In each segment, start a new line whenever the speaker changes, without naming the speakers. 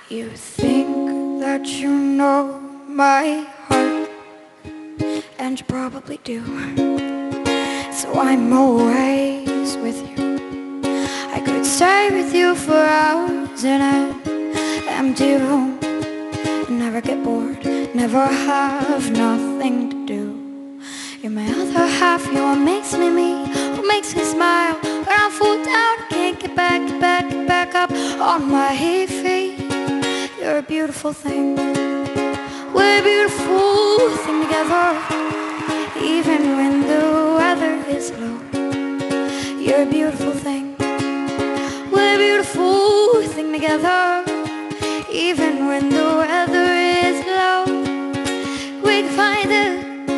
You think that you know my heart, and you probably do. So I'm always with you. I could stay with you for hours in an empty room and never get bored, never have nothing to do. You're my other half, you're what makes me me, what makes me smile. When I fall down, I can't get back up on my feet. You're a beautiful thing. We're a beautiful thing together, even when the weather is low. You're a beautiful thing. We're a beautiful thing together, even when the weather is low. We can find the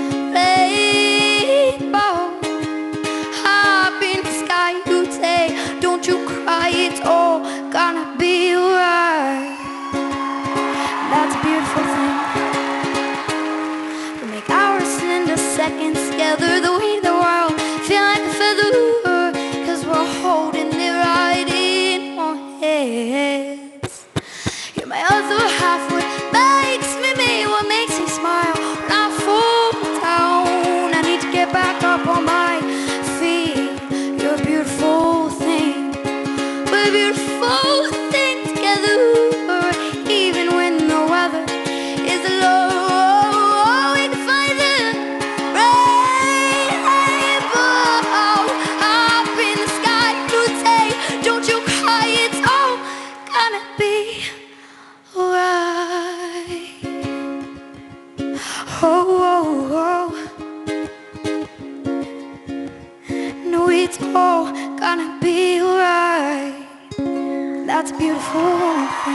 rainbow up in the sky. You'd say, don't you cry, it's all gonna be alright. That's a beautiful thing. We make hours into seconds together, the way the world feel like a feather, 'cause we're holding it right in our heads. You're my other half, what makes me me, what makes me smile. When I fall down, I need to get back up on my feet. You're a beautiful thing. We're a beautiful thing together, even when the weather is low. We can find the rainbow up in the sky. You'd say, don't you cry, it's all gonna be alright. Oh, oh, oh. No, it's all gonna be alright. That's a beautiful thing.